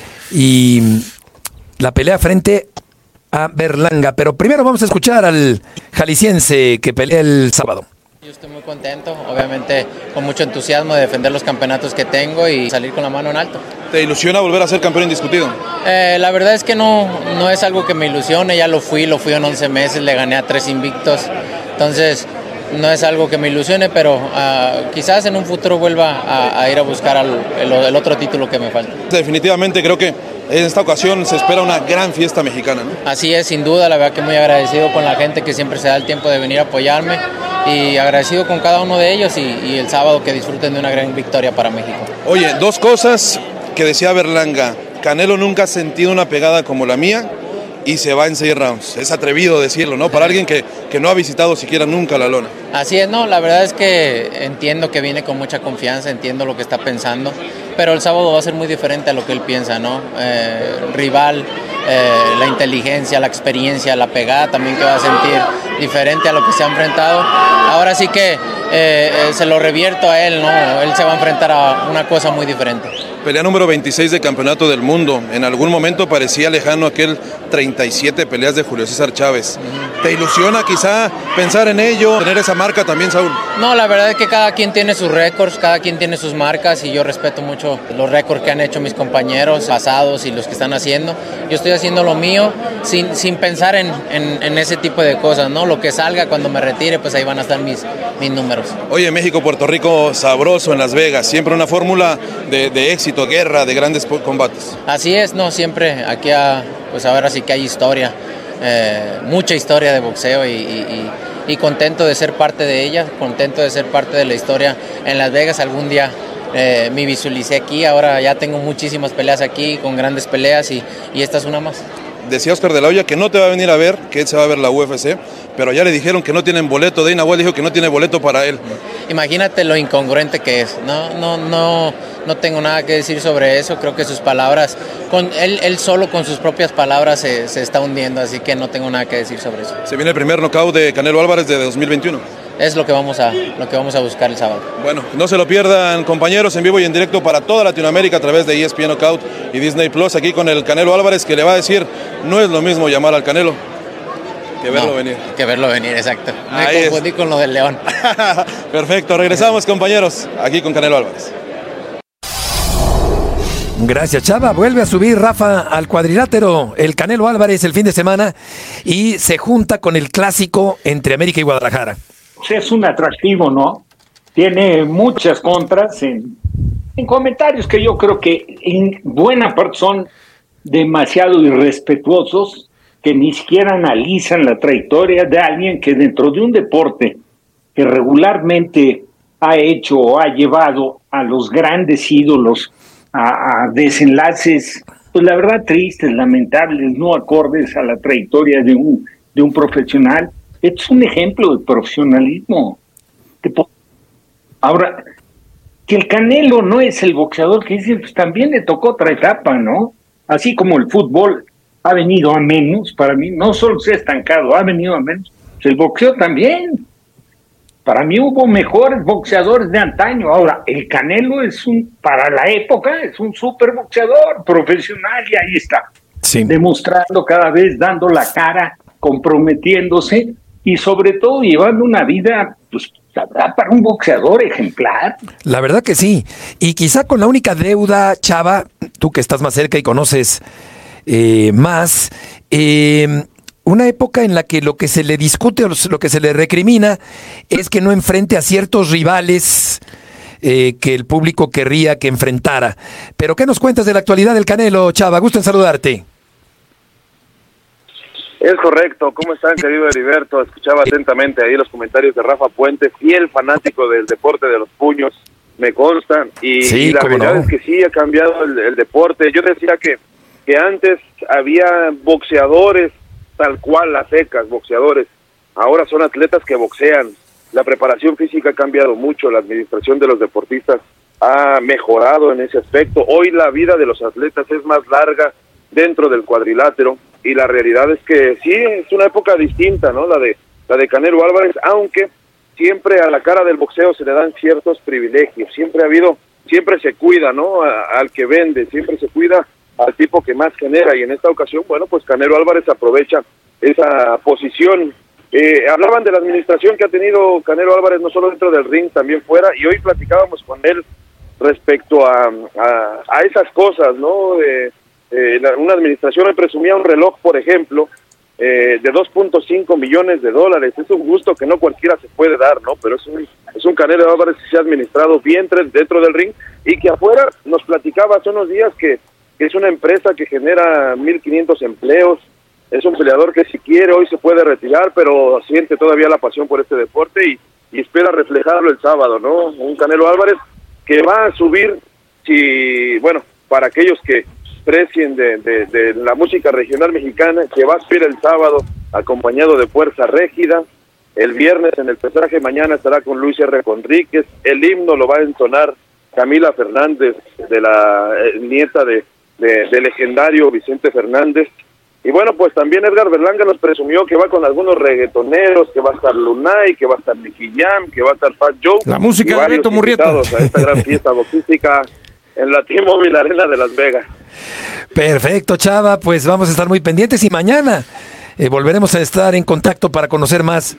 y la pelea frente a Berlanga, pero primero vamos a escuchar al jalisciense que pelea el sábado. Yo estoy muy contento, obviamente con mucho entusiasmo de defender los campeonatos que tengo y salir con la mano en alto. ¿Te ilusiona volver a ser campeón indiscutido? Eh, la verdad es que no, no es algo que me ilusione, ya lo fui, lo fui en once meses, le gané a tres invictos, entonces no es algo que me ilusione, pero uh, quizás en un futuro vuelva a, a ir a buscar al, el, el otro título que me falta. Definitivamente creo que en esta ocasión se espera una gran fiesta mexicana, ¿no? Así es, sin duda, la verdad que muy agradecido con la gente que siempre se da el tiempo de venir a apoyarme y agradecido con cada uno de ellos y, y el sábado que disfruten de una gran victoria para México. Oye, dos cosas que decía Berlanga. Canelo nunca ha sentido una pegada como la mía y se va en seis rounds. Es atrevido decirlo, ¿no? Para alguien que, que no ha visitado siquiera nunca la lona. Así es, no, la verdad es que entiendo que viene con mucha confianza, entiendo lo que está pensando, pero el sábado va a ser muy diferente a lo que él piensa, ¿no? Eh, rival, eh, la inteligencia, la experiencia, la pegada también que va a sentir diferente a lo que se ha enfrentado. Ahora sí que eh, eh, se lo revierto a él, ¿no? Él se va a enfrentar a una cosa muy diferente. Pelea número veintiséis de campeonato del mundo. En algún momento parecía lejano aquel treinta y siete peleas de Julio César Chávez. ¿Te ilusiona quizá pensar en ello, tener esa marca también, Saúl? No, la verdad es que cada quien tiene sus récords, cada quien tiene sus marcas y yo respeto mucho los récords que han hecho mis compañeros pasados y los que están haciendo. Yo estoy haciendo lo mío sin, sin pensar en, en, en ese tipo de cosas, ¿no? Lo que salga cuando me retire, pues ahí van a estar mis, mis números. Oye, México, Puerto Rico, sabroso en Las Vegas, siempre una fórmula de, de éxito, guerra, de grandes combates. Así es, no, siempre aquí a, pues ahora sí que hay historia, eh, mucha historia de boxeo y, y, y contento de ser parte de ella, contento de ser parte de la historia en Las Vegas. Algún día eh, me visualicé aquí, ahora ya tengo muchísimas peleas aquí, con grandes peleas y, y esta es una más. Decía Oscar de la Hoya que no te va a venir a ver, que él se va a ver la U F C, pero ya le dijeron que no tienen boleto. Dana White dijo que no tiene boleto para él. Imagínate lo incongruente que es. No, no, no, no tengo nada que decir sobre eso. Creo que sus palabras, con él, él solo con sus propias palabras se, se está hundiendo, así que no tengo nada que decir sobre eso. Se viene el primer knockout de Canelo Álvarez de dos mil veintiuno. Es lo que vamos a, lo que vamos a buscar el sábado. Bueno, no se lo pierdan, compañeros, en vivo y en directo para toda Latinoamérica a través de E S P N Knockout y Disney Plus, aquí con el Canelo Álvarez, que le va a decir, no es lo mismo llamar al Canelo que verlo no, venir. Que verlo venir, exacto. Me Ahí confundí es. con lo del León. Perfecto, regresamos, compañeros, aquí con Canelo Álvarez. Gracias, Chava. Vuelve a subir Rafa al cuadrilátero el Canelo Álvarez el fin de semana y se junta con el clásico entre América y Guadalajara. Es un atractivo, ¿no? Tiene muchas contras en, en comentarios que yo creo que en buena parte son demasiado irrespetuosos, que ni siquiera analizan la trayectoria de alguien que dentro de un deporte que regularmente ha hecho o ha llevado a los grandes ídolos a, a desenlaces, pues la verdad tristes, lamentables, no acordes a la trayectoria de un, de un profesional. Es un ejemplo de profesionalismo. Ahora, que el Canelo no es el boxeador que dice, pues también le tocó otra etapa, ¿no? Así como el fútbol ha venido a menos, para mí, no solo se ha estancado, ha venido a menos, pues el boxeo también. Para mí hubo mejores boxeadores de antaño. Ahora, el Canelo es un, para la época, es un súper boxeador profesional y ahí está. Sí. Demostrando cada vez, dando la cara, comprometiéndose y sobre todo llevando una vida, pues, la verdad, para un boxeador ejemplar. La verdad que sí. Y quizá con la única deuda, Chava, tú que estás más cerca y conoces eh, más, eh, una época en la que lo que se le discute o lo que se le recrimina es que no enfrente a ciertos rivales eh, que el público querría que enfrentara. Pero ¿qué nos cuentas de la actualidad del Canelo, Chava? Gusto en saludarte. Es correcto. ¿Cómo están, querido Heriberto? Escuchaba atentamente ahí los comentarios de Rafa Puente, fiel fanático del deporte de los puños, me consta. Y, sí, y la realidad no. es que sí ha cambiado el, el deporte. Yo decía que, que antes había boxeadores tal cual, las secas, boxeadores. Ahora son atletas que boxean. La preparación física ha cambiado mucho, la administración de los deportistas ha mejorado en ese aspecto. Hoy la vida de los atletas es más larga dentro del cuadrilátero y la realidad es que sí, es una época distinta, ¿no? La de la de Canelo Álvarez, aunque siempre a la cara del boxeo se le dan ciertos privilegios. Siempre ha habido, siempre se cuida, ¿no? A, al que vende, siempre se cuida al tipo que más genera y en esta ocasión, bueno, pues Canelo Álvarez aprovecha esa posición. Eh, hablaban de la administración que ha tenido Canelo Álvarez no solo dentro del ring, también fuera, y hoy platicábamos con él respecto a, a, a esas cosas, ¿no? Eh, eh, la, una administración le presumía un reloj, por ejemplo, eh, de dos punto cinco millones de dólares. Es un gusto que no cualquiera se puede dar, ¿no? Pero es un, es un Canelo Álvarez que se ha administrado bien dentro del ring y que afuera nos platicaba hace unos días que que es una empresa que genera mil quinientos empleos, es un peleador que si quiere hoy se puede retirar, pero siente todavía la pasión por este deporte y, y espera reflejarlo el sábado, ¿no? Un Canelo Álvarez que va a subir, si bueno, para aquellos que precien de, de, de la música regional mexicana, que va a subir el sábado acompañado de Fuerza Régida, el viernes en el pesaje, mañana estará con Luis R. Conríquez, el himno lo va a entonar Camila Fernández, de la eh, nieta de De, de legendario Vicente Fernández. Y bueno, pues también Edgar Berlanga nos presumió que va con algunos reggaetoneros, que va a estar Lunay, que va a estar Nicky Jam, que va a estar Fat Joe. La música de Beto Murrieta. A esta gran fiesta boxística en la T-Mobile Arena de Las Vegas. Perfecto, Chava, pues vamos a estar muy pendientes y mañana eh, volveremos a estar en contacto para conocer más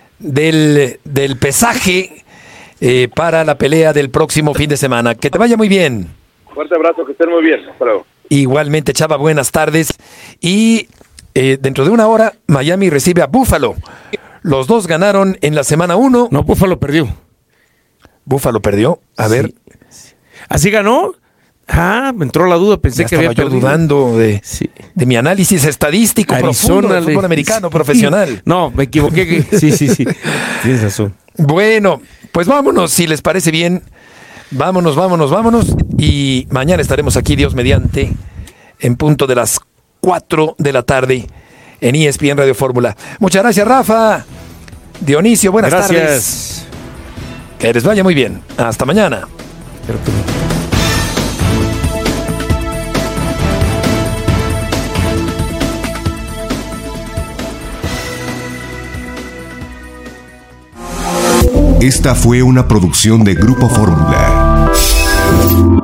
del, del pesaje eh, para la pelea del próximo fin de semana. Que te vaya muy bien. Fuerte abrazo, que estén muy bien. Hasta luego. Igualmente, Chava, buenas tardes. Y eh, dentro de una hora, Miami recibe a Buffalo. Los dos ganaron en la semana uno. No, Buffalo perdió. Buffalo perdió. A sí. ver. ¿Así ganó? Ah, me entró la duda. Pensé ya que había yo perdido. dudando de, sí. de mi análisis estadístico Arizona, profundo del fútbol americano sí. profesional. No, me equivoqué. Sí, sí, sí. Tienes razón. Bueno, pues vámonos, si les parece bien. Vámonos, vámonos, vámonos. Y mañana estaremos aquí, Dios mediante, en punto de las cuatro de la tarde en E S P N Radio Fórmula. Muchas gracias, Rafa. Dionisio, buenas gracias. tardes. Que les vaya muy bien. Hasta mañana. Esta fue una producción de Grupo Fórmula.